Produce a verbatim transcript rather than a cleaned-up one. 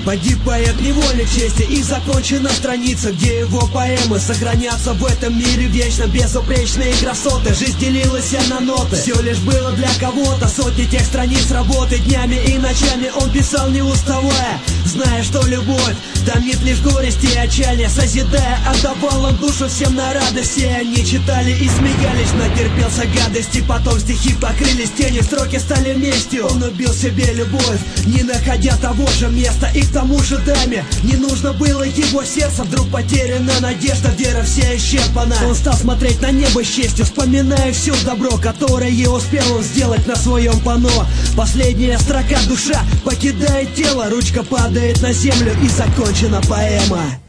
Погиб поэт невольник чести, и закончена страница, где его поэмы сохранятся в этом мире вечно. Безупречные красоты, жизнь делилась на ноты. Все лишь было для кого-то, сотни тех страниц работы. Днями и ночами он писал не уставая, зная, что любовь томит лишь горести и отчаяние. Созидая, отдавал он душу всем на радость. Все они читали и смеялись, натерпелся гадости. Потом стихи покрылись тенью, строки стали местью. Он убил себе любовь, не находя того же места. И к тому же даме не нужно было его сердце. Вдруг потеряна надежда, вера вся исчерпана. Он стал смотреть на небо с честью, вспоминая все добро, которое успел он сделать на своем панно. Последняя строка: душа покидает тело, ручка падает на землю, и закончена поэма.